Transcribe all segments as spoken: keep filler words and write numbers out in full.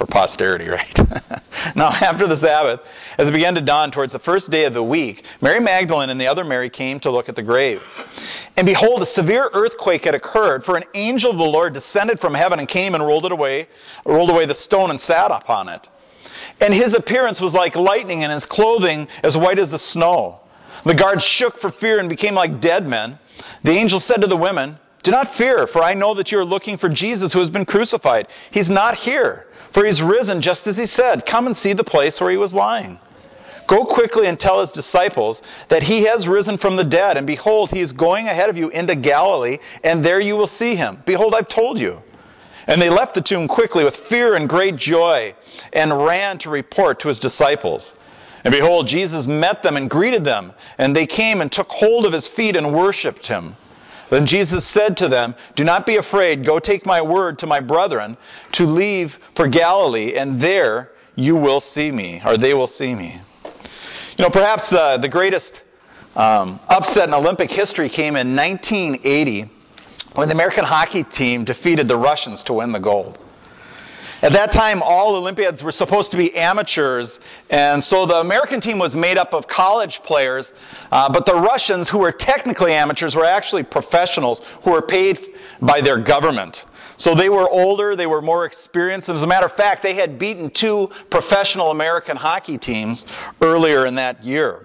posterity, right? Now, after the Sabbath, as it began to dawn towards the first day of the week, Mary Magdalene and the other Mary came to look at the grave. And behold, a severe earthquake had occurred, for an angel of the Lord descended from heaven and came and rolled it away, rolled away the stone and sat upon it. And his appearance was like lightning, and his clothing as white as the snow. The guards shook for fear and became like dead men. The angel said to the women, "Do not fear, for I know that you are looking for Jesus who has been crucified. He's not here, for he's risen just as he said. Come and see the place where he was lying. Go quickly and tell his disciples that he has risen from the dead, and behold, he is going ahead of you into Galilee, and there you will see him. Behold, I've told you." And they left the tomb quickly with fear and great joy, and ran to report to his disciples. And behold, Jesus met them and greeted them, and they came and took hold of his feet and worshipped him. Then Jesus said to them, "Do not be afraid. Go take my word to my brethren to leave for Galilee, and there you will see me," or they will see me. You know, perhaps uh, the greatest um, upset in Olympic history came in nineteen eighty when the American hockey team defeated the Russians to win the gold. At that time, all Olympiads were supposed to be amateurs, and so the American team was made up of college players, uh, but the Russians, who were technically amateurs, were actually professionals who were paid by their government. So they were older, they were more experienced, and as a matter of fact, they had beaten two professional American hockey teams earlier in that year.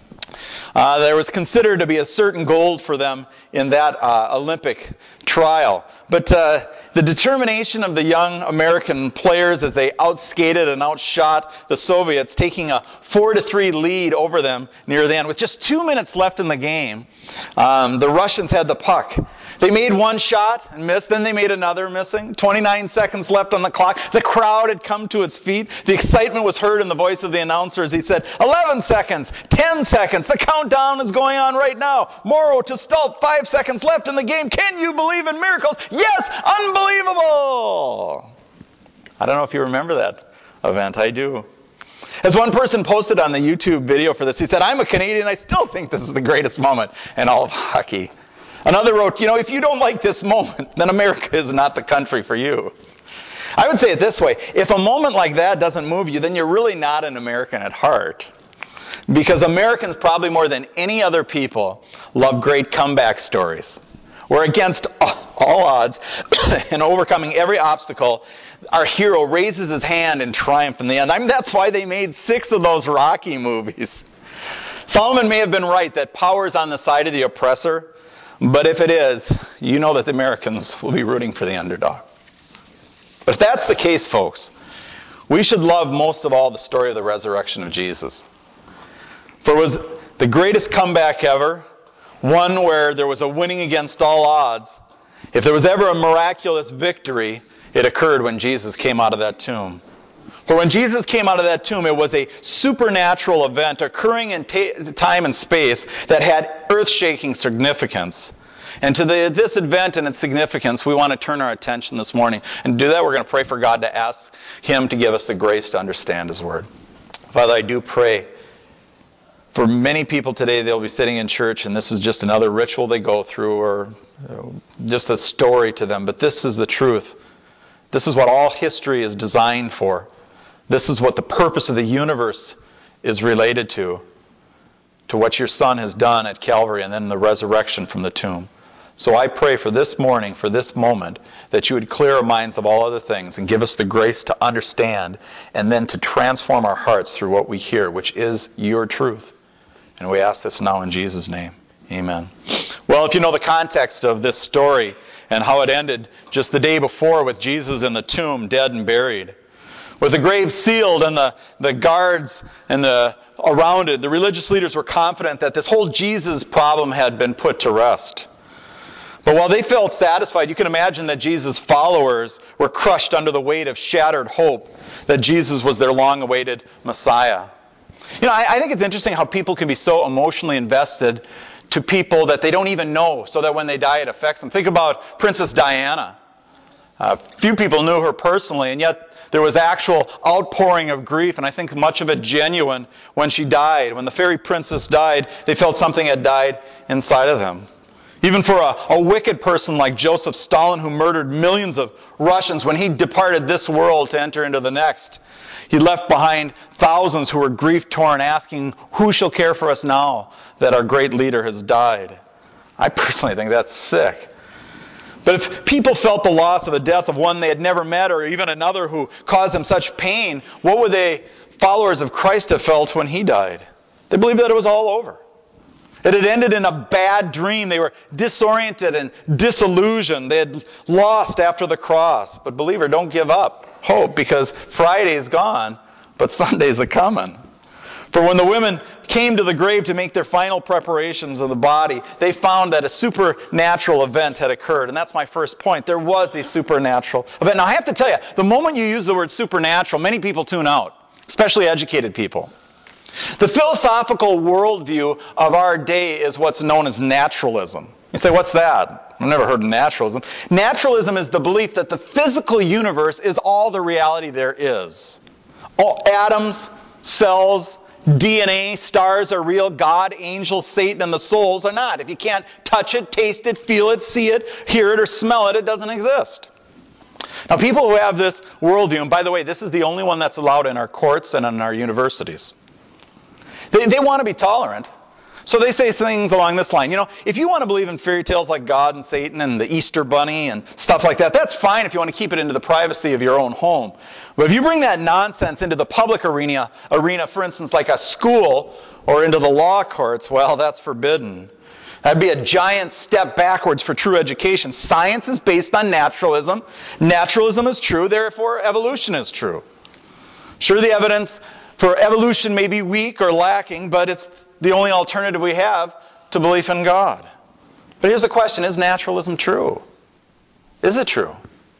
Uh, there was considered to be a certain gold for them in that uh, Olympic trial. But uh, the determination of the young American players as they outskated and outshot the Soviets, taking a four to three lead over them near the end. With just two minutes left in the game, um, the Russians had the puck. They made one shot and missed, then they made another missing. twenty-nine seconds left on the clock. The crowd had come to its feet. The excitement was heard in the voice of the announcer as he said, eleven seconds, ten seconds, the countdown is going on right now. Morrow to Stolp, five seconds left in the game. Can you believe in miracles? Yes, unbelievable! I don't know if you remember that event. I do. As one person posted on the YouTube video for this, he said, "I'm a Canadian, I still think this is the greatest moment in all of hockey." Another wrote, "You know, if you don't like this moment, then America is not the country for you." I would say it this way: if a moment like that doesn't move you, then you're really not an American at heart. Because Americans, probably more than any other people, love great comeback stories. Where against all odds and overcoming every obstacle, our hero raises his hand in triumph in the end. I mean, that's why they made six of those Rocky movies. Solomon may have been right that power is on the side of the oppressor, but if it is, you know that the Americans will be rooting for the underdog. But if that's the case, folks, we should love most of all the story of the resurrection of Jesus. For it was the greatest comeback ever, one where there was a winning against all odds. If there was ever a miraculous victory, it occurred when Jesus came out of that tomb. For when Jesus came out of that tomb, it was a supernatural event occurring in ta- time and space that had earth-shaking significance. And to the, this event and its significance, we want to turn our attention this morning. And to do that, we're going to pray for God to ask Him to give us the grace to understand His Word. Father, I do pray for many people today, they'll be sitting in church, and this is just another ritual they go through, or you know, just a story to them. But this is the truth. This is what all history is designed for. This is what the purpose of the universe is related to, to what your Son has done at Calvary and then the resurrection from the tomb. So I pray for this morning, for this moment, that you would clear our minds of all other things and give us the grace to understand and then to transform our hearts through what we hear, which is your truth. And we ask this now in Jesus' name. Amen. Well, if you know the context of this story and how it ended just the day before with Jesus in the tomb, dead and buried, with the grave sealed and the, the guards and the around it, the religious leaders were confident that this whole Jesus problem had been put to rest. But while they felt satisfied, you can imagine that Jesus' followers were crushed under the weight of shattered hope that Jesus was their long-awaited Messiah. You know, I, I think it's interesting how people can be so emotionally invested to people that they don't even know, so that when they die it affects them. Think about Princess Diana. Uh, few people knew her personally, and yet there was actual outpouring of grief, and I think much of it genuine when she died. When the fairy princess died, they felt something had died inside of them. Even for a, a wicked person like Joseph Stalin, who murdered millions of Russians, when he departed this world to enter into the next, he left behind thousands who were grief-torn, asking, who shall care for us now that our great leader has died? I personally think that's sick. But if people felt the loss of the death of one they had never met, or even another who caused them such pain, what would they, followers of Christ, have felt when he died? They believed that it was all over. It had ended in a bad dream. They were disoriented and disillusioned. They had lost after the cross. But believer, don't give up hope, because Friday's gone, but Sunday's a-coming. For when the women came to the grave to make their final preparations of the body, they found that a supernatural event had occurred. And that's my first point. There was a supernatural event. Now I have to tell you, the moment you use the word supernatural, many people tune out, especially educated people. The philosophical worldview of our day is what's known as naturalism. You say, what's that? I've never heard of naturalism. Naturalism is the belief that the physical universe is all the reality there is. All atoms, cells, D N A, stars are real. God, angels, Satan, and the souls are not. If you can't touch it, taste it, feel it, see it, hear it, or smell it, it doesn't exist. Now, people who have this worldview, and by the way, this is the only one that's allowed in our courts and in our universities. They, they want to be tolerant. So they say things along this line. You know, if you want to believe in fairy tales like God and Satan and the Easter Bunny and stuff like that, that's fine if you want to keep it into the privacy of your own home. But if you bring that nonsense into the public arena, arena, for instance, like a school or into the law courts, well, that's forbidden. That'd be a giant step backwards for true education. Science is based on naturalism. Naturalism is true, therefore evolution is true. Sure, the evidence for evolution may be weak or lacking, but it's the only alternative we have to belief in God. But here's the question, is naturalism true? Is it true?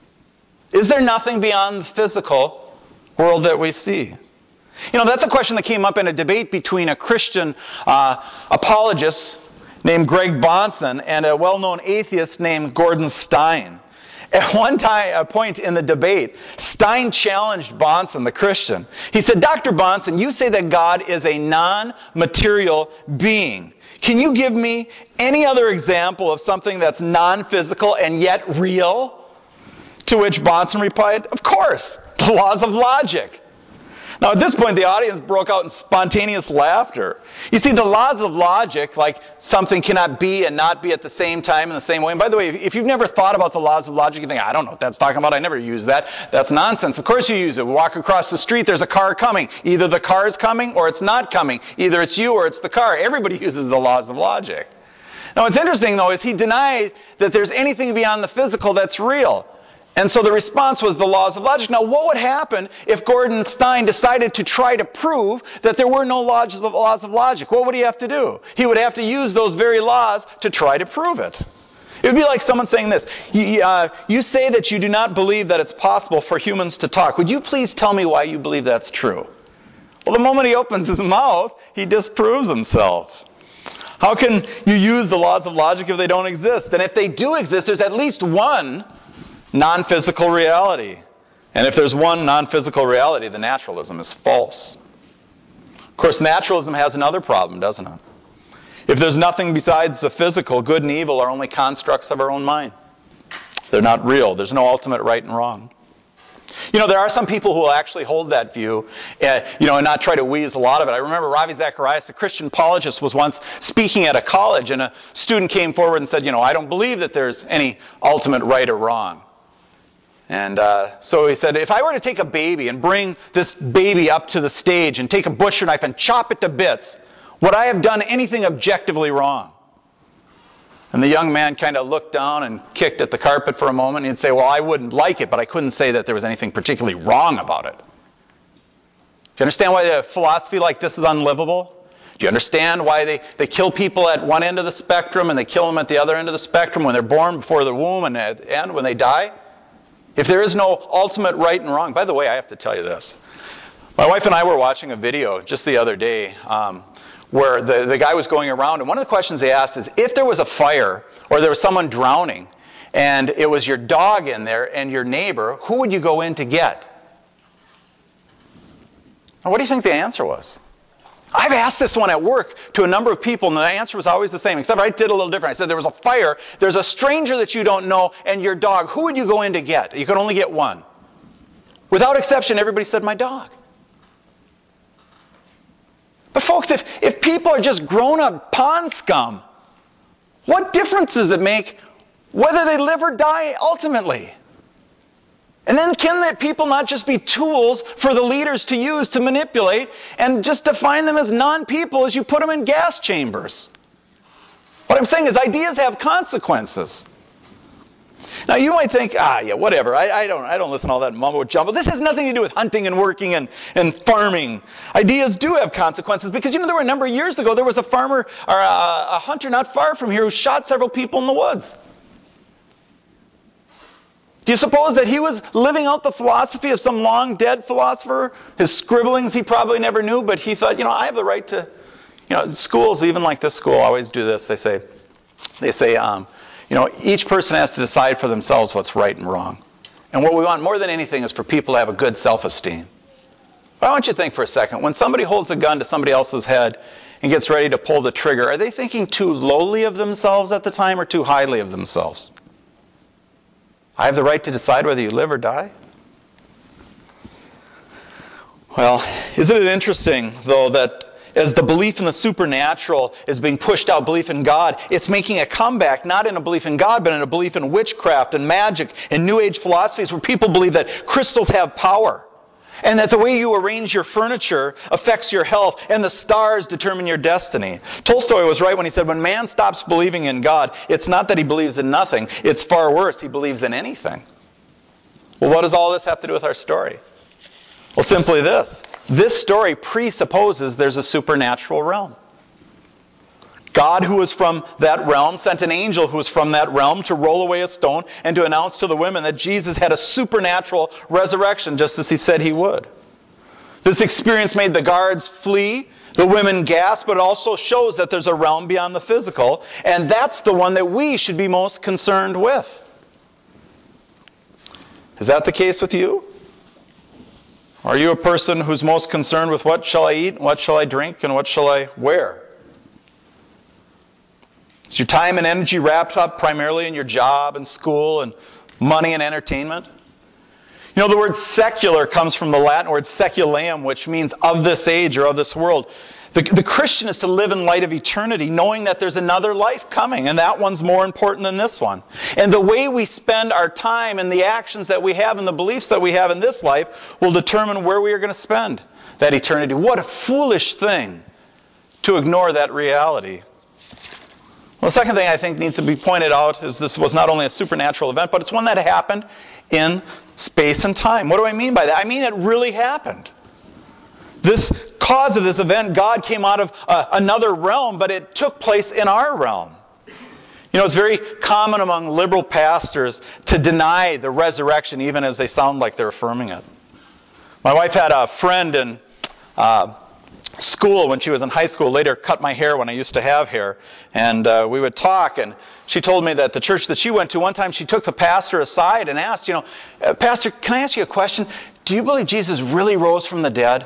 Is there nothing beyond the physical world that we see? You know, that's a question that came up in a debate between a Christian uh, apologist named Greg Bahnsen and a well-known atheist named Gordon Stein. At one time, a point in the debate, Stein challenged Bahnsen, the Christian. He said, Doctor Bahnsen, you say that God is a non-material being. Can you give me any other example of something that's non-physical and yet real? To which Bahnsen replied, of course, the laws of logic. Now at this point, the audience broke out in spontaneous laughter. You see, the laws of logic, like something cannot be and not be at the same time in the same way. And by the way, if you've never thought about the laws of logic, you think, I don't know what that's talking about. I never use that. That's nonsense. Of course you use it. We walk across the street, there's a car coming. Either the car is coming or it's not coming. Either it's you or it's the car. Everybody uses the laws of logic. Now what's interesting, though, is he denied that there's anything beyond the physical that's real. And so the response was the laws of logic. Now, what would happen if Gordon Stein decided to try to prove that there were no laws of, laws of logic? What would he have to do? He would have to use those very laws to try to prove it. It would be like someone saying this. You, uh, you say that you do not believe that it's possible for humans to talk. Would you please tell me why you believe that's true? Well, the moment he opens his mouth, he disproves himself. How can you use the laws of logic if they don't exist? And if they do exist, there's at least one non-physical reality. And if there's one non-physical reality, the naturalism is false. Of course, naturalism has another problem, doesn't it? If there's nothing besides the physical, good and evil are only constructs of our own mind. They're not real. There's no ultimate right and wrong. You know, there are some people who will actually hold that view, uh, you know, and not try to weasel a lot of it. I remember Ravi Zacharias, a Christian apologist, was once speaking at a college, and a student came forward and said, you know, I don't believe that there's any ultimate right or wrong. And uh, so he said, if I were to take a baby and bring this baby up to the stage and take a butcher knife and chop it to bits, would I have done anything objectively wrong? And the young man kind of looked down and kicked at the carpet for a moment, and he'd say, well, I wouldn't like it, but I couldn't say that there was anything particularly wrong about it. Do you understand why a philosophy like this is unlivable? Do you understand why they, they kill people at one end of the spectrum and they kill them at the other end of the spectrum when they're born, before the womb, and at the end when they die? If there is no ultimate right and wrong, by the way, I have to tell you this. My wife and I were watching a video just the other day um, where the, the guy was going around, and one of the questions they asked is, if there was a fire or there was someone drowning and it was your dog in there and your neighbor, who would you go in to get? Now, what do you think the answer was? I've asked this one at work to a number of people, and the answer was always the same, except I did a little different. I said, there was a fire, there's a stranger that you don't know, and your dog. Who would you go in to get? You could only get one. Without exception, everybody said, my dog. But folks, if, if people are just grown-up pond scum, what difference does it make whether they live or die ultimately? And then can that people not just be tools for the leaders to use to manipulate and just define them as non-people as you put them in gas chambers? What I'm saying is ideas have consequences. Now you might think, ah, yeah, whatever. I, I don't I don't listen to all that mumbo jumbo. This has nothing to do with hunting and working and, and farming. Ideas do have consequences because, you know, there were a number of years ago, there was a farmer or a, a hunter not far from here who shot several people in the woods. Do you suppose that he was living out the philosophy of some long-dead philosopher? His scribblings he probably never knew, but he thought, you know, I have the right to, you know, schools, even like this school, always do this. They say, they say, um, you know, each person has to decide for themselves what's right and wrong. And what we want more than anything is for people to have a good self-esteem. But I want you to think for a second, when somebody holds a gun to somebody else's head and gets ready to pull the trigger, are they thinking too lowly of themselves at the time or too highly of themselves? I have the right to decide whether you live or die? Well, isn't it interesting, though, that as the belief in the supernatural is being pushed out, belief in God, it's making a comeback, not in a belief in God, but in a belief in witchcraft and magic and New Age philosophies where people believe that crystals have power and that the way you arrange your furniture affects your health and the stars determine your destiny. Tolstoy was right when he said, when man stops believing in God, it's not that he believes in nothing, it's far worse, he believes in anything. Well, what does all this have to do with our story? Well, simply this. This story presupposes there's a supernatural realm. God, who was from that realm, sent an angel who was from that realm to roll away a stone and to announce to the women that Jesus had a supernatural resurrection, just as he said he would. This experience made the guards flee, the women gasp, but it also shows that there's a realm beyond the physical, and that's the one that we should be most concerned with. Is that the case with you? Are you a person who's most concerned with what shall I eat, what shall I drink, and what shall I wear? Is your time and energy wrapped up primarily in your job and school and money and entertainment? You know, the word secular comes from the Latin word seculum, which means of this age or of this world. The, the Christian is to live in light of eternity, knowing that there's another life coming, and that one's more important than this one. And the way we spend our time and the actions that we have and the beliefs that we have in this life will determine where we are going to spend that eternity. What a foolish thing to ignore that reality. Well, the second thing I think needs to be pointed out is this was not only a supernatural event, but it's one that happened in space and time. What do I mean by that? I mean it really happened. This cause of this event, God came out of uh, another realm, but it took place in our realm. You know, it's very common among liberal pastors to deny the resurrection, even as they sound like they're affirming it. My wife had a friend in uh, school when she was in high school, later cut my hair when I used to have hair, and uh, we would talk, and she told me that the church that she went to, one time she took the pastor aside and asked, you know, uh, Pastor, can I ask you a question? Do you believe Jesus really rose from the dead?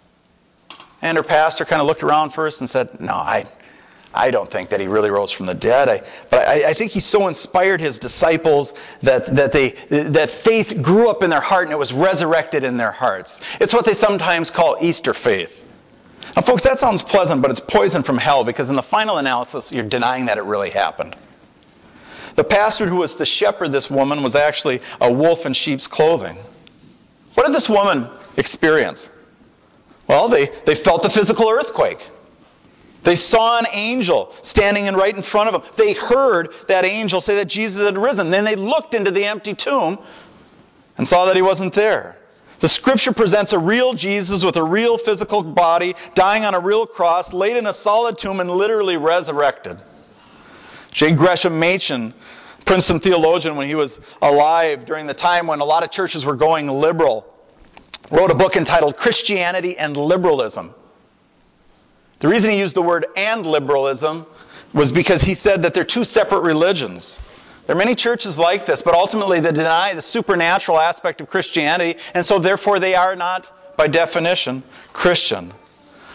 And her pastor kind of looked around first and said, no, I I don't think that he really rose from the dead. I, but I, I think he so inspired his disciples that, that, they, that faith grew up in their heart and it was resurrected in their hearts. It's what they sometimes call Easter faith. Now, folks, that sounds pleasant, but it's poison from hell because in the final analysis, you're denying that it really happened. The pastor who was to shepherd this woman was actually a wolf in sheep's clothing. What did this woman experience? Well, they, they felt the physical earthquake. They saw an angel standing in right in front of them. They heard that angel say that Jesus had risen. Then they looked into the empty tomb and saw that he wasn't there. The Scripture presents a real Jesus with a real physical body, dying on a real cross, laid in a solid tomb, and literally resurrected. J. Gresham Machen, Princeton theologian when he was alive during the time when a lot of churches were going liberal, wrote a book entitled Christianity and Liberalism. The reason he used the word and liberalism was because he said that they're two separate religions. There are many churches like this, but ultimately they deny the supernatural aspect of Christianity, and so therefore they are not, by definition, Christian.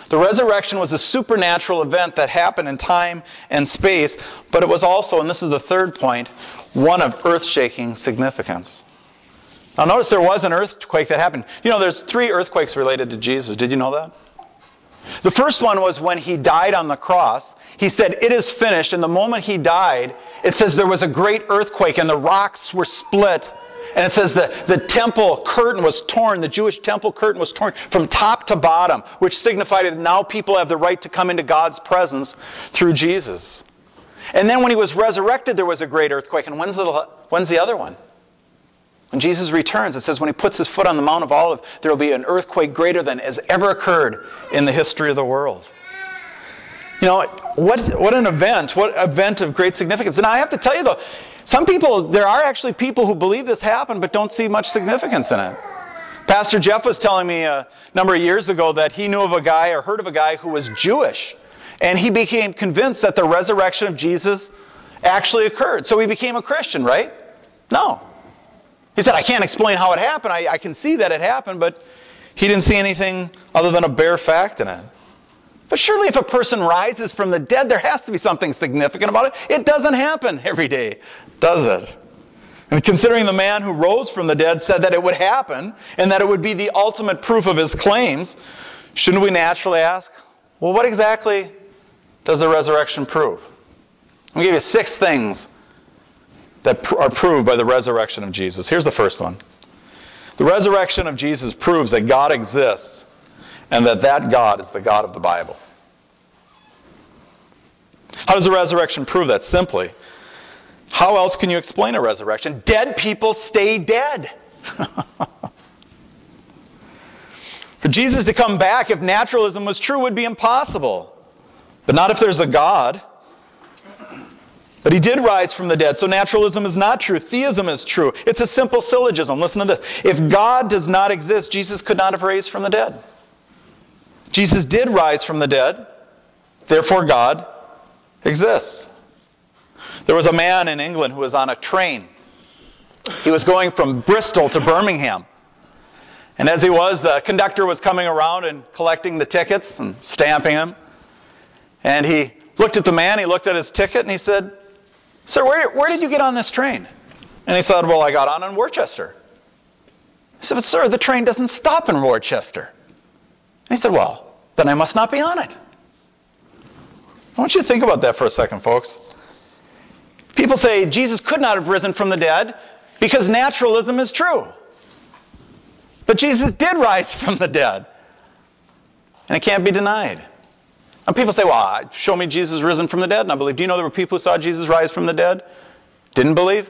The resurrection was a supernatural event that happened in time and space, but it was also, and this is the third point, one of earth-shaking significance. Now notice there was an earthquake that happened. You know, there's three earthquakes related to Jesus. Did you know that? The first one was when he died on the cross. He said, "It is finished." And the moment he died, it says there was a great earthquake and the rocks were split. And it says that the temple curtain was torn, the Jewish temple curtain was torn from top to bottom, which signified that now people have the right to come into God's presence through Jesus. And then when he was resurrected, there was a great earthquake. And when's the, when's the other one? When Jesus returns, it says when he puts his foot on the Mount of Olives, there will be an earthquake greater than has ever occurred in the history of the world. You know, what, what an event, what event of great significance. And I have to tell you though, some people, there are actually people who believe this happened but don't see much significance in it. Pastor Jeff was telling me a number of years ago that he knew of a guy or heard of a guy who was Jewish. And he became convinced that the resurrection of Jesus actually occurred. So he became a Christian, right? No. He said, "I can't explain how it happened. I, I can see that it happened," but he didn't see anything other than a bare fact in it. But surely if a person rises from the dead, there has to be something significant about it. It doesn't happen every day, does it? And considering the man who rose from the dead said that it would happen and that it would be the ultimate proof of his claims, shouldn't we naturally ask, well, what exactly does the resurrection prove? I'll give you six things that are proved by the resurrection of Jesus. Here's the first one. The resurrection of Jesus proves that God exists and that that God is the God of the Bible. How does the resurrection prove that? Simply, how else can you explain a resurrection? Dead people stay dead. For Jesus to come back, if naturalism was true, would be impossible. But not if there's a God. But he did rise from the dead, so naturalism is not true. Theism is true. It's a simple syllogism. Listen to this. If God does not exist, Jesus could not have raised from the dead. Jesus did rise from the dead, therefore God exists. There was a man in England who was on a train. He was going from Bristol to Birmingham. And as he was, the conductor was coming around and collecting the tickets and stamping them. And he looked at the man, he looked at his ticket, and he said, "Sir, where, where did you get on this train?" And he said, "Well, I got on in Worcester." He said, "But sir, the train doesn't stop in Worcester." And he said, "Well, then I must not be on it." I want you to think about that for a second, folks. People say Jesus could not have risen from the dead because naturalism is true. But Jesus did rise from the dead. And it can't be denied. And people say, "Well, show me Jesus risen from the dead and I believe." Do you know there were people who saw Jesus rise from the dead? Didn't believe?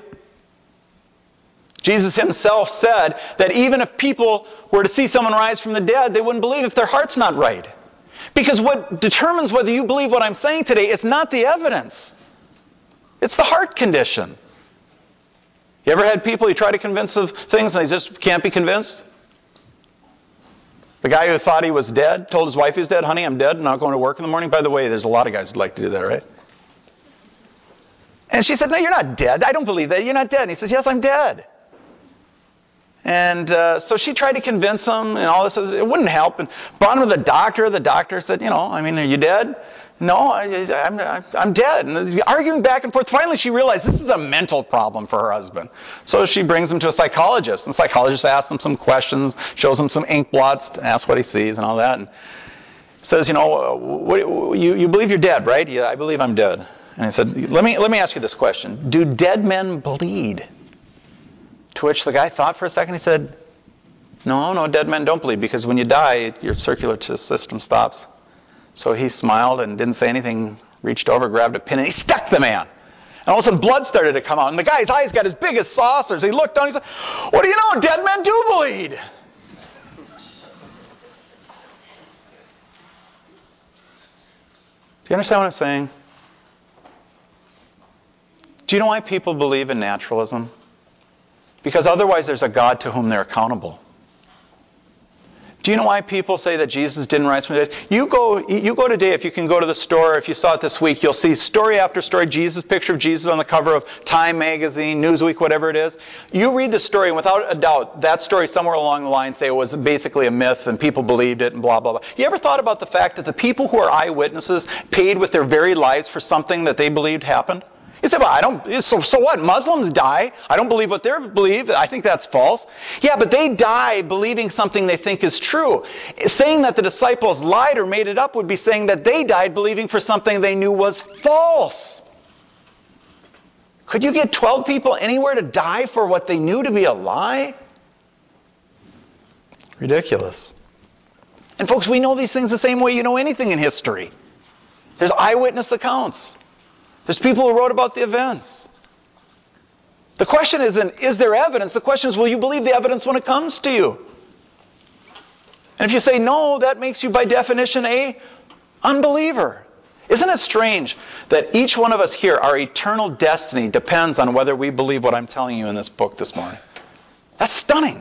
Jesus himself said that even if people were to see someone rise from the dead, they wouldn't believe if their heart's not right. Because what determines whether you believe what I'm saying today is not the evidence. It's the heart condition. You ever had people you try to convince of things and they just can't be convinced? The guy who thought he was dead told his wife he was dead, "Honey, I'm dead, I'm not going to work in the morning." By the way, there's a lot of guys who'd like to do that, right? And she said, "No, you're not dead. I don't believe that. You're not dead." And he says, "Yes, I'm dead." And uh, so she tried to convince him and all this. It wouldn't help. And brought him to the doctor. The doctor said, "You know, I mean, are you dead?" "No, I, I'm, I'm dead." And arguing back and forth. Finally, she realized this is a mental problem for her husband. So she brings him to a psychologist. And the psychologist asks him some questions, shows him some ink blots, asks what he sees and all that. And says, "You know, what, you, you believe you're dead, right?" "Yeah, I believe I'm dead." And he said, let me, let me ask you this question. Do dead men bleed?" To which the guy thought for a second. He said, no, no, dead men don't bleed because when you die, your circular system stops. So he smiled and didn't say anything, reached over, grabbed a pin, and he stuck the man. And all of a sudden, blood started to come out. And the guy's eyes got as big as saucers. He looked down and he said, "What do you know? Dead men do bleed." Do you understand what I'm saying? Do you know why people believe in naturalism? Because otherwise there's a God to whom they're accountable. Do you know why people say that Jesus didn't rise from the dead? You go, you go today, if you can go to the store, if you saw it this week, you'll see story after story, Jesus, picture of Jesus on the cover of Time magazine, Newsweek, whatever it is. You read the story, and without a doubt, that story somewhere along the line say it was basically a myth and people believed it and blah, blah, blah. You ever thought about the fact that the people who are eyewitnesses paid with their very lives for something that they believed happened? You say, well, I don't, so, so what? Muslims die. I don't believe what they believe. I think that's false. Yeah, but they die believing something they think is true. Saying that the disciples lied or made it up would be saying that they died believing for something they knew was false. Could you get twelve people anywhere to die for what they knew to be a lie? Ridiculous. And folks, we know these things the same way you know anything in history. There's eyewitness accounts. There's people who wrote about the events. The question isn't, is there evidence? The question is, will you believe the evidence when it comes to you? And if you say no, that makes you by definition a unbeliever. Isn't it strange that each one of us here, our eternal destiny depends on whether we believe what I'm telling you in this book this morning? That's stunning.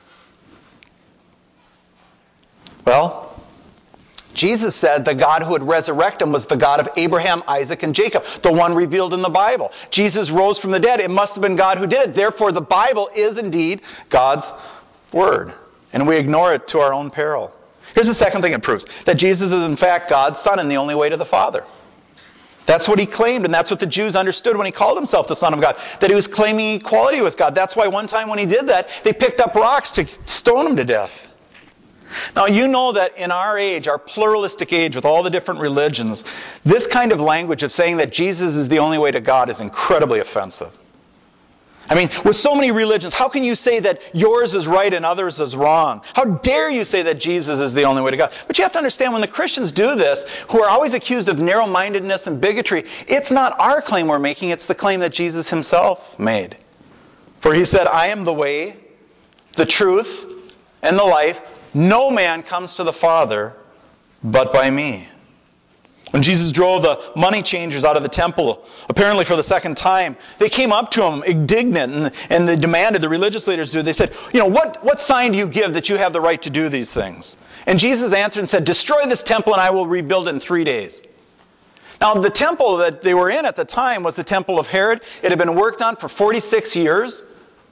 Well, Jesus said the God who would resurrect him was the God of Abraham, Isaac, and Jacob, the one revealed in the Bible. Jesus rose from the dead. It must have been God who did it. Therefore, the Bible is indeed God's Word. And we ignore it to our own peril. Here's the second thing it proves. That Jesus is in fact God's Son and the only way to the Father. That's what he claimed, and that's what the Jews understood when he called himself the Son of God. That he was claiming equality with God. That's why one time when he did that, they picked up rocks to stone him to death. Now, you know that in our age, our pluralistic age with all the different religions, this kind of language of saying that Jesus is the only way to God is incredibly offensive. I mean, with so many religions, how can you say that yours is right and others is wrong? How dare you say that Jesus is the only way to God? But you have to understand, when the Christians do this, who are always accused of narrow-mindedness and bigotry, it's not our claim we're making, it's the claim that Jesus himself made. For he said, I am the way, the truth, and the life. No man comes to the Father but by me. When Jesus drove the money changers out of the temple, apparently for the second time, they came up to him indignant and, and they demanded, the religious leaders do, they said, you know, what, what sign do you give that you have the right to do these things? And Jesus answered and said, destroy this temple and I will rebuild it in three days. Now, the temple that they were in at the time was the temple of Herod. It had been worked on for forty-six years.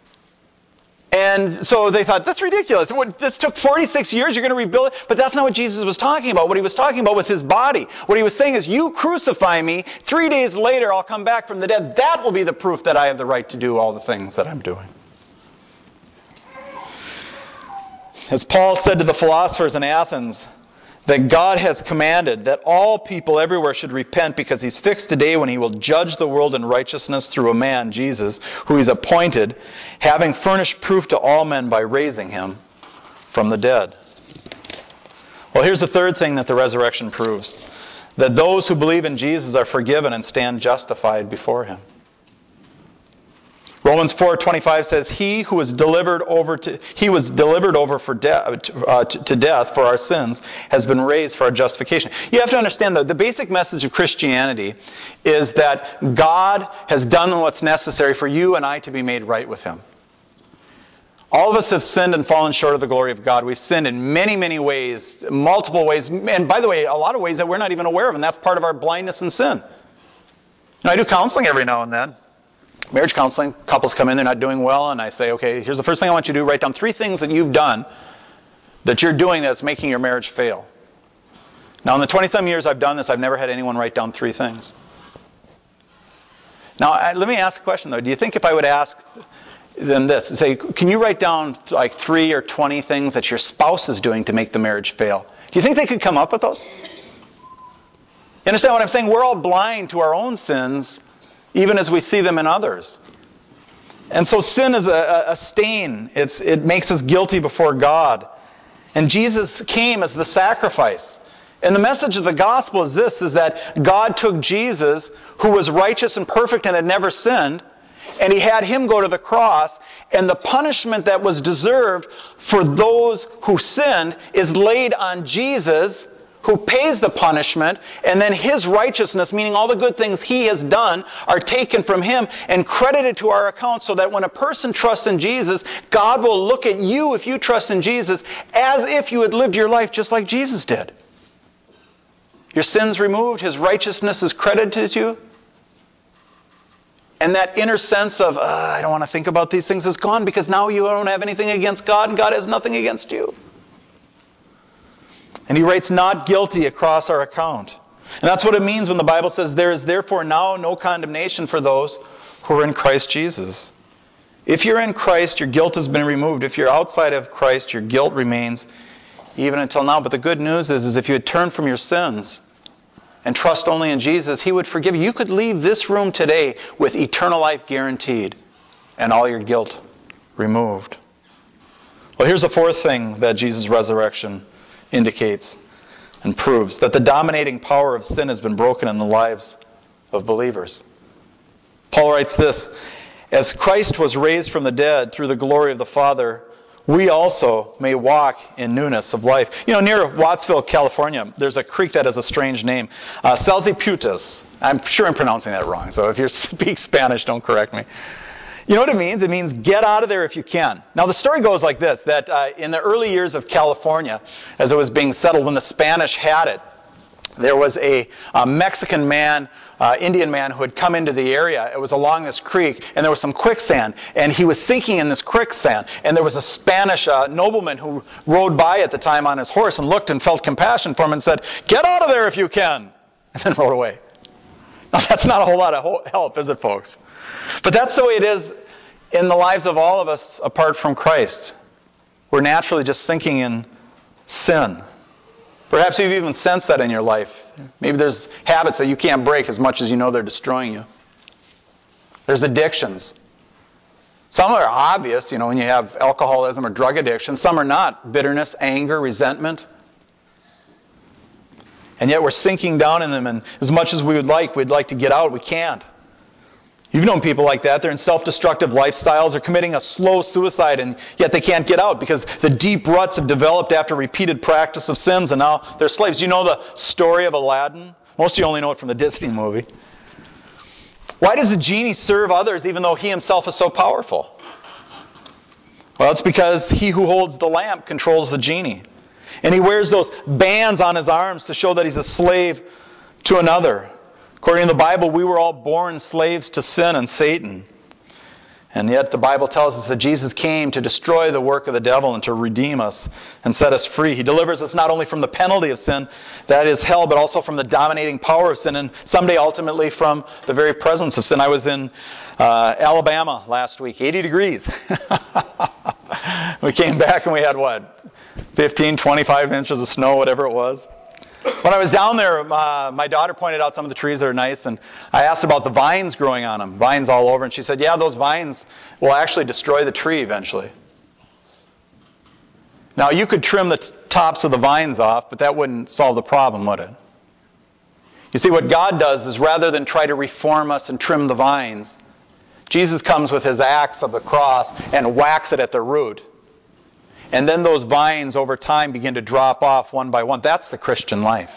And so they thought, that's ridiculous. This took forty-six years, you're going to rebuild it? But that's not what Jesus was talking about. What he was talking about was his body. What he was saying is, you crucify me, three days later I'll come back from the dead. That will be the proof that I have the right to do all the things that I'm doing. As Paul said to the philosophers in Athens, that God has commanded that all people everywhere should repent because he's fixed a day when he will judge the world in righteousness through a man, Jesus, who he's appointed, having furnished proof to all men by raising him from the dead. Well, here's the third thing that the resurrection proves. That those who believe in Jesus are forgiven and stand justified before him. Romans four twenty-five says, He who was delivered over to he was delivered over for de- uh, to, to death for our sins has been raised for our justification. You have to understand that the basic message of Christianity is that God has done what's necessary for you and I to be made right with him. All of us have sinned and fallen short of the glory of God. We've sinned in many, many ways, multiple ways, and by the way, a lot of ways that we're not even aware of, and that's part of our blindness and sin. You know, I do counseling every now and then. Marriage counseling, couples come in, they're not doing well, and I say, okay, here's the first thing I want you to do. Write down three things that you've done that you're doing that's making your marriage fail. Now, in the twenty-some years I've done this, I've never had anyone write down three things. Now, I, let me ask a question, though. Do you think if I would ask them this, say, can you write down like three or twenty things that your spouse is doing to make the marriage fail? Do you think they could come up with those? You understand what I'm saying? We're all blind to our own sins, even as we see them in others. And so sin is a, a stain. It's, it makes us guilty before God. And Jesus came as the sacrifice. And the message of the gospel is this, is that God took Jesus, who was righteous and perfect and had never sinned, and he had him go to the cross, and the punishment that was deserved for those who sinned is laid on Jesus, who pays the punishment, and then his righteousness, meaning all the good things he has done, are taken from him and credited to our account, so that when a person trusts in Jesus, God will look at you, if you trust in Jesus, as if you had lived your life just like Jesus did. Your sins removed, his righteousness is credited to you. And that inner sense of, uh, I don't want to think about these things is gone, because now you don't have anything against God and God has nothing against you. And he writes not guilty across our account. And that's what it means when the Bible says there is therefore now no condemnation for those who are in Christ Jesus. If you're in Christ, your guilt has been removed. If you're outside of Christ, your guilt remains even until now. But the good news is, is if you had turned from your sins and trust only in Jesus, he would forgive you. You could leave this room today with eternal life guaranteed and all your guilt removed. Well, here's the fourth thing that Jesus' resurrection indicates and proves, that the dominating power of sin has been broken in the lives of believers. Paul writes this, as Christ was raised from the dead through the glory of the Father, we also may walk in newness of life. You know, near Wattsville, California, there's a creek that has a strange name. Uh, Salsiputas. I'm sure I'm pronouncing that wrong, so if you speak Spanish, don't correct me. You know what it means? It means get out of there if you can. Now the story goes like this, that uh, in the early years of California, as it was being settled, when the Spanish had it, there was a, a Mexican man, uh, Indian man who had come into the area. It was along this creek, and there was some quicksand, and he was sinking in this quicksand. And there was a Spanish uh, nobleman who rode by at the time on his horse and looked and felt compassion for him and said, "Get out of there if you can," and then rode away. Now that's not a whole lot of help, is it, folks? But that's the way it is in the lives of all of us apart from Christ. We're naturally just sinking in sin. Perhaps you've even sensed that in your life. Maybe there's habits that you can't break as much as you know they're destroying you. There's addictions. Some are obvious, you know, when you have alcoholism or drug addiction. Some are not. Bitterness, anger, resentment. And yet we're sinking down in them, and as much as we would like, we'd like to get out, we can't. You've known people like that. They're in self-destructive lifestyles. They're committing a slow suicide, and yet they can't get out because the deep ruts have developed after repeated practice of sins, and now they're slaves. You know the story of Aladdin? Most of you only know it from the Disney movie. Why does the genie serve others even though he himself is so powerful? Well, it's because he who holds the lamp controls the genie. And he wears those bands on his arms to show that he's a slave to another. According to the Bible, we were all born slaves to sin and Satan. And yet the Bible tells us that Jesus came to destroy the work of the devil and to redeem us and set us free. He delivers us not only from the penalty of sin, that is hell, but also from the dominating power of sin, and someday ultimately from the very presence of sin. I was in uh, Alabama last week, eighty degrees. We came back and we had what, fifteen, twenty-five inches of snow, whatever it was. When I was down there, uh, my daughter pointed out some of the trees that are nice, and I asked about the vines growing on them, vines all over, and she said, yeah, those vines will actually destroy the tree eventually. Now, you could trim the t- tops of the vines off, but that wouldn't solve the problem, would it? You see, what God does is rather than try to reform us and trim the vines, Jesus comes with his axe of the cross and whacks it at the root. And then those vines over time begin to drop off one by one. That's the Christian life.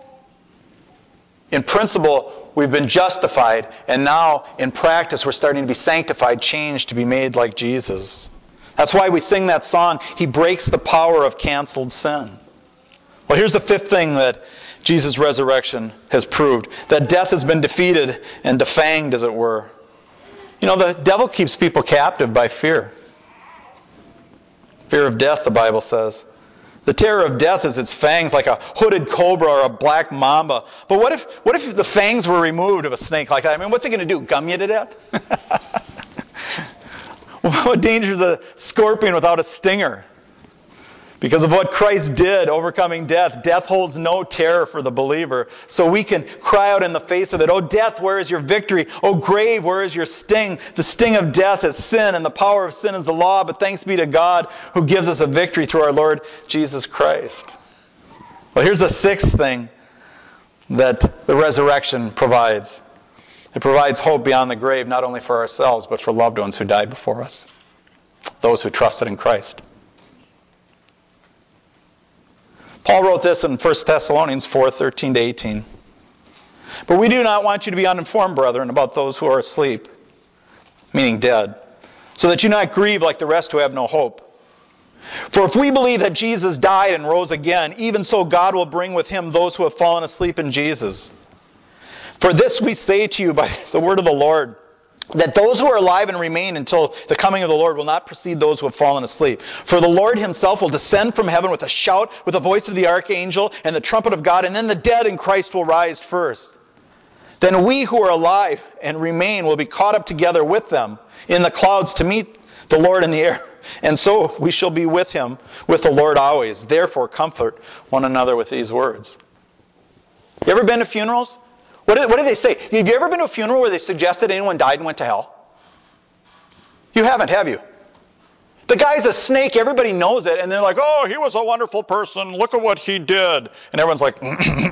In principle, we've been justified, and now in practice we're starting to be sanctified, changed to be made like Jesus. That's why we sing that song, He breaks the power of canceled sin. Well, here's the fifth thing that Jesus' resurrection has proved. That death has been defeated and defanged, as it were. You know, the devil keeps people captive by fear. Fear of death, the Bible says. The terror of death is its fangs, like a hooded cobra or a black mamba. But what if what if the fangs were removed of a snake like that? I mean, what's it going to do? Gum you to death? What danger is a scorpion without a stinger? Because of what Christ did, overcoming death, death holds no terror for the believer. So we can cry out in the face of it, "Oh death, where is your victory? Oh grave, where is your sting? The sting of death is sin, and the power of sin is the law. But thanks be to God who gives us a victory through our Lord Jesus Christ." Well, here's the sixth thing that the resurrection provides. It provides hope beyond the grave, not only for ourselves, but for loved ones who died before us, those who trusted in Christ. Paul wrote this in First Thessalonians four, thirteen to eighteen. But we do not want you to be uninformed, brethren, about those who are asleep, meaning dead, so that you not grieve like the rest who have no hope. For if we believe that Jesus died and rose again, even so God will bring with him those who have fallen asleep in Jesus. For this we say to you by the word of the Lord, that those who are alive and remain until the coming of the Lord will not precede those who have fallen asleep. For the Lord himself will descend from heaven with a shout, with the voice of the archangel, and the trumpet of God, and then the dead in Christ will rise first. Then we who are alive and remain will be caught up together with them in the clouds to meet the Lord in the air. And so we shall be with him, with the Lord always. Therefore comfort one another with these words. You ever been to funerals? What do, what do they say? Have you ever been to a funeral where they suggested anyone died and went to hell? You haven't, have you? The guy's a snake, everybody knows it, and they're like, oh, he was a wonderful person, look at what he did. And everyone's like,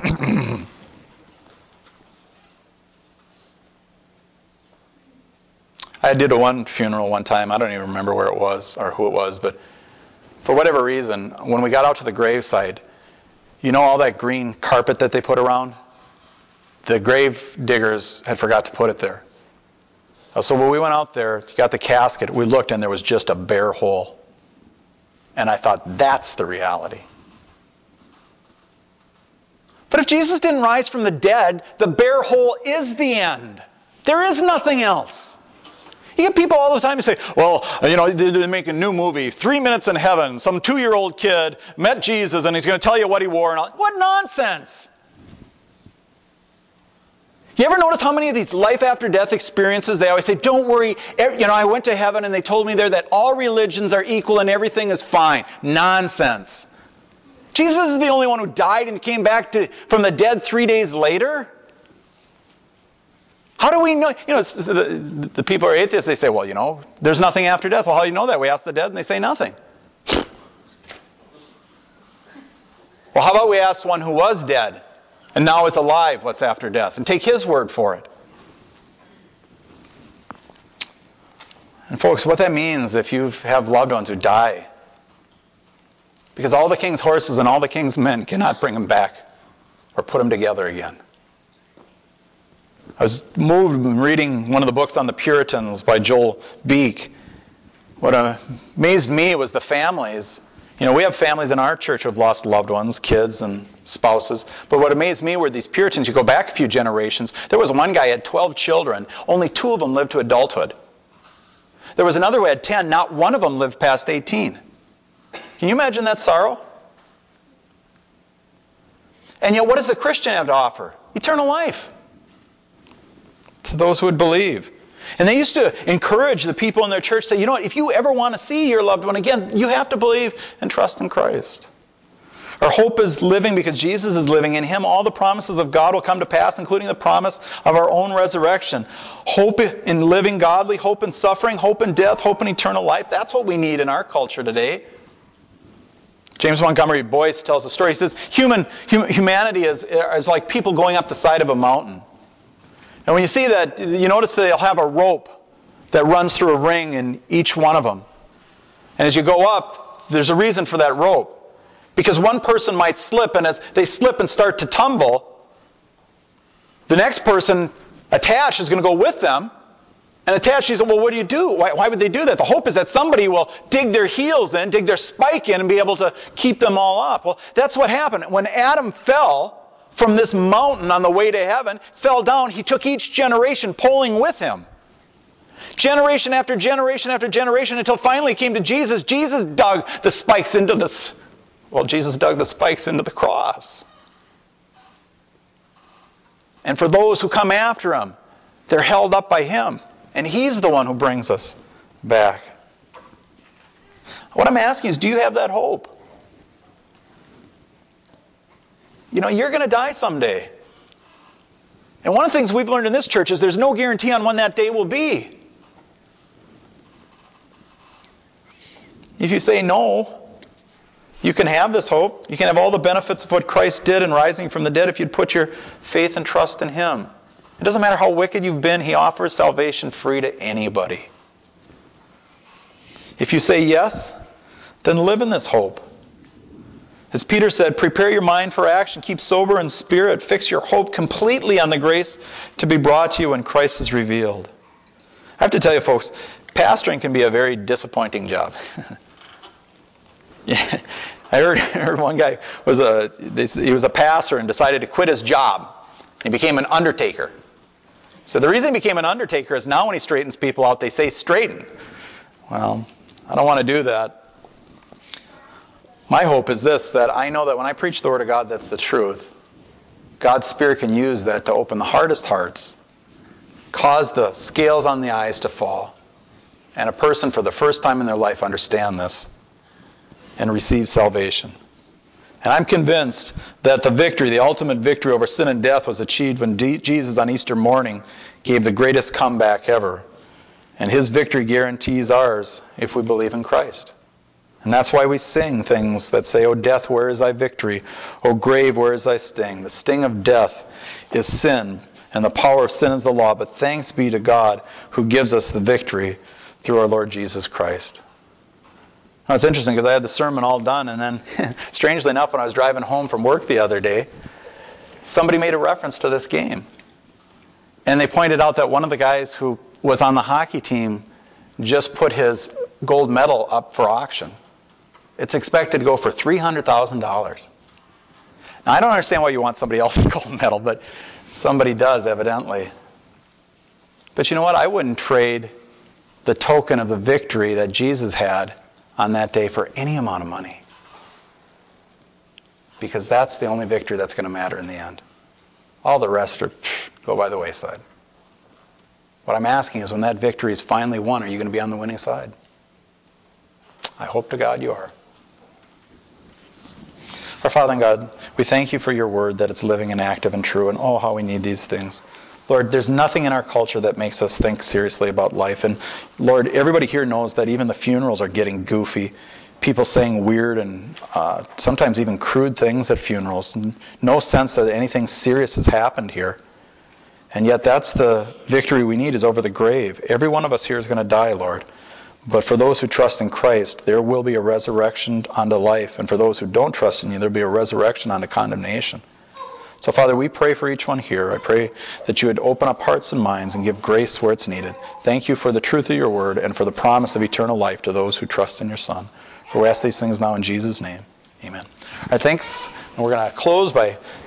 I did a one funeral one time. I don't even remember where it was or who it was, but for whatever reason, when we got out to the graveside, you know all that green carpet that they put around? The grave diggers had forgot to put it there. So when we went out there, got the casket, we looked and there was just a bare hole. And I thought, that's the reality. But if Jesus didn't rise from the dead, the bare hole is the end. There is nothing else. You get people all the time who say, well, you know, they make a new movie, Three Minutes in Heaven. Some two-year-old kid met Jesus and he's going to tell you what he wore. And all. What nonsense! You ever notice how many of these life after death experiences, they always say, don't worry, you know, I went to heaven and they told me there that all religions are equal and everything is fine. Nonsense. Jesus is the only one who died and came back to, from the dead three days later. How do we know? You know, the, the people who are atheists, they say, well, you know, there's nothing after death. Well, how do you know that? We ask the dead and they say nothing. Well, how about we ask one who was dead and now is alive what's after death and take his word for it? And folks, what that means if you have loved ones who die, because all the king's horses and all the king's men cannot bring them back or put them together again. I was moved reading one of the books on the Puritans by Joel Beek. What amazed me was the families. You know, we have families in our church who have lost loved ones, kids and spouses. But what amazed me were these Puritans. You go back a few generations. There was one guy who had twelve children. Only two of them lived to adulthood. There was another who had ten. Not one of them lived past eighteen. Can you imagine that sorrow? And yet what does the Christian have to offer? Eternal life. To those who would believe. And they used to encourage the people in their church, say, you know what, if you ever want to see your loved one again, you have to believe and trust in Christ. Our hope is living because Jesus is living. In him, all the promises of God will come to pass, including the promise of our own resurrection. Hope in living godly, hope in suffering, hope in death, hope in eternal life. That's what we need in our culture today. James Montgomery Boyce tells a story. He says, Human, hum, humanity is, is like people going up the side of a mountain. And when you see that, you notice that they'll have a rope that runs through a ring in each one of them. And as you go up, there's a reason for that rope. Because one person might slip, and as they slip and start to tumble, the next person attached is going to go with them. And attached, he said, well, what do you do? Why, why would they do that? The hope is that somebody will dig their heels in, dig their spike in, and be able to keep them all up. Well, that's what happened. When Adam fell from this mountain on the way to heaven, fell down, he took each generation pulling with him. Generation after generation after generation until finally he came to Jesus. Jesus dug the spikes into this. Well, Jesus dug the spikes into the cross. And for those who come after him, they're held up by him. And he's the one who brings us back. What I'm asking is, do you have that hope? You know, you're going to die someday. And one of the things we've learned in this church is there's no guarantee on when that day will be. If you say no, you can have this hope. You can have all the benefits of what Christ did in rising from the dead if you'd put your faith and trust in him. It doesn't matter how wicked you've been, he offers salvation free to anybody. If you say yes, then live in this hope. As Peter said, prepare your mind for action. Keep sober in spirit. Fix your hope completely on the grace to be brought to you when Christ is revealed. I have to tell you, folks, pastoring can be a very disappointing job. Yeah, I heard, I heard one guy was a he was a pastor and decided to quit his job. He became an undertaker. So the reason he became an undertaker is now when he straightens people out, they say straighten. Well, I don't want to do that. My hope is this, that I know that when I preach the Word of God, that's the truth. God's Spirit can use that to open the hardest hearts, cause the scales on the eyes to fall, and a person for the first time in their life understand this and receive salvation. And I'm convinced that the victory, the ultimate victory over sin and death was achieved when D- Jesus on Easter morning gave the greatest comeback ever. And His victory guarantees ours if we believe in Christ. And that's why we sing things that say, "O death, where is thy victory? O grave, where is thy sting?" The sting of death is sin, and the power of sin is the law. But thanks be to God who gives us the victory through our Lord Jesus Christ. Now, it's interesting because I had the sermon all done, and then, strangely enough, when I was driving home from work the other day, somebody made a reference to this game. And they pointed out that one of the guys who was on the hockey team just put his gold medal up for auction. It's expected to go for three hundred thousand dollars. Now, I don't understand why you want somebody else's gold medal, but somebody does, evidently. But you know what? I wouldn't trade the token of the victory that Jesus had on that day for any amount of money. Because that's the only victory that's going to matter in the end. All the rest are go by the wayside. What I'm asking is, when that victory is finally won, are you going to be on the winning side? I hope to God you are. Our Father in God, we thank you for your word, that it's living and active and true, and oh, how we need these things. Lord, there's nothing in our culture that makes us think seriously about life. And Lord, everybody here knows that even the funerals are getting goofy. People saying weird and uh, sometimes even crude things at funerals. No sense that anything serious has happened here. And yet that's the victory we need, is over the grave. Every one of us here is going to die, Lord. But for those who trust in Christ, there will be a resurrection unto life. And for those who don't trust in you, there will be a resurrection unto condemnation. So, Father, we pray for each one here. I pray that you would open up hearts and minds and give grace where it's needed. Thank you for the truth of your word and for the promise of eternal life to those who trust in your Son. For we ask these things now in Jesus' name. Amen. All right, thanks. And we're going to close by